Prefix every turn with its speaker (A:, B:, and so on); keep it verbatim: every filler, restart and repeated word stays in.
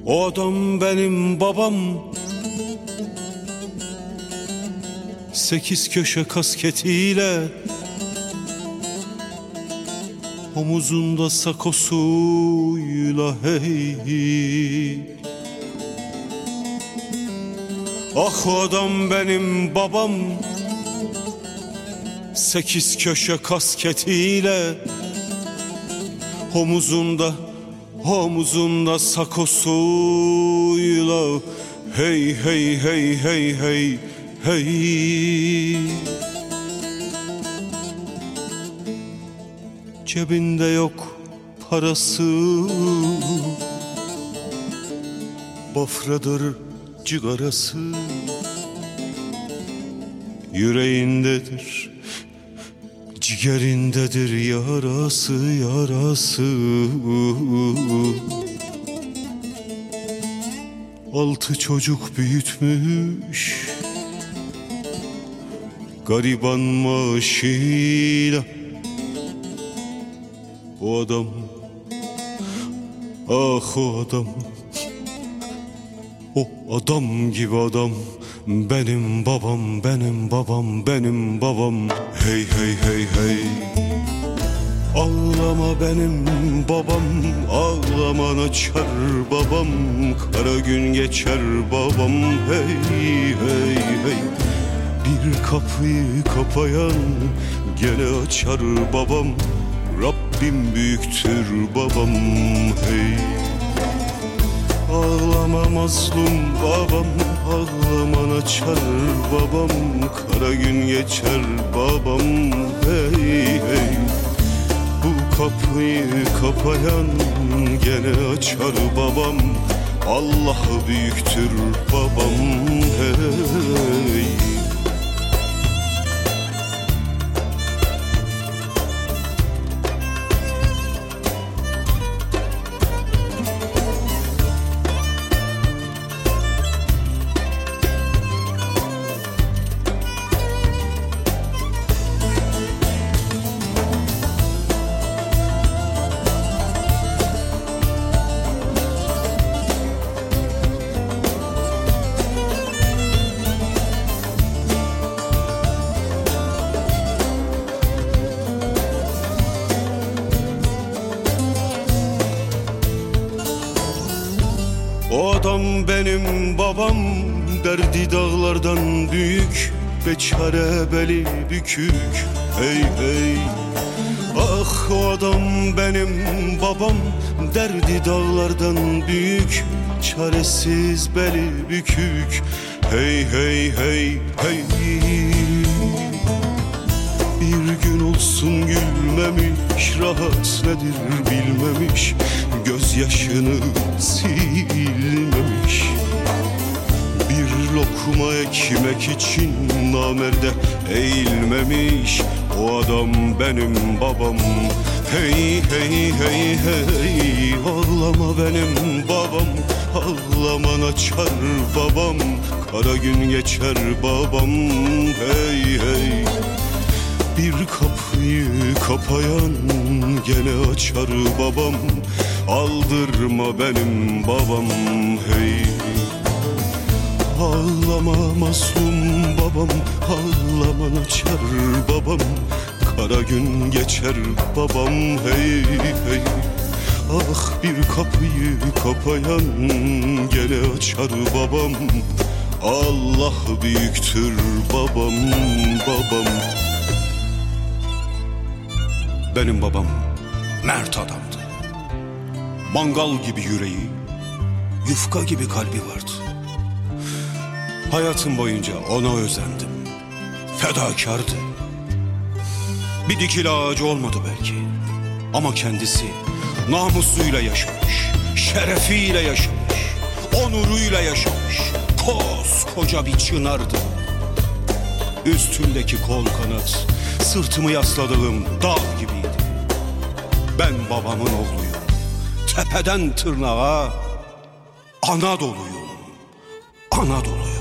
A: O adam benim babam. Sekiz köşe kasketiyle, omuzunda sakosuyla hey. Ah o adam benim babam. Sekiz köşe kasketiyle, omuzunda omuzunda sakosuyla hey hey hey hey hey hey. Cebinde yok parası, bafradır cigarası, yüreğindedir, ciğerindedir yarası yarası. Altı çocuk büyütmüş gariban maaşıyla. O adam, ah o adam, o adam gibi adam benim babam, benim babam, benim babam. Hey hey hey hey. Ağlama benim babam, ağlaman açar babam, kara gün geçer babam. Hey hey hey. Bir kapıyı kapayan gene açar babam, Rabbim büyüktür babam. Hey. Ağlama mazlum babam, ağlaman açar babam, kara gün geçer babam. Hey hey. Bu kapıyı kapayan gene açar babam, Allah büyüktür babam. Hey. O adam benim babam, derdi dağlardan büyük, beçare beli bükük. Hey hey. Ah o adam benim babam, derdi dağlardan büyük, çaresiz beli bükük. Hey hey hey hey. Bir gün olsun gülmemiş, rahat nedir bilmemiş, gözyaşını silmemiş. Bir lokma ekmek için namerde eğilmemiş, o adam benim babam. Hey hey hey hey. Ağlama benim babam, ağlaman açar babam, kara gün geçer babam. Hey hey. Bir kapıyı kapayan gene açar babam, aldırma benim babam. Hey. Ağlama mazlum babam, ağlaman açar babam, kara gün geçer babam. Hey hey. Ah bir kapıyı kapayan gene açar babam, Allah büyüktür babam babam. Benim babam mert adamdı. Mangal gibi yüreği, yufka gibi kalbi vardı. Hayatım boyunca ona özendim. Fedakardı. Bir dikili ağacı olmadı belki, ama kendisi namusuyla yaşamış, şerefiyle yaşamış, onuruyla yaşamış. Koskoca bir çınardı. Üstümdeki kol kanat, sırtımı yasladığım dağ gibiydi. Ben babamın oğluyum. Tepeden tırnağa Anadolu'yum. Anadolu'yum.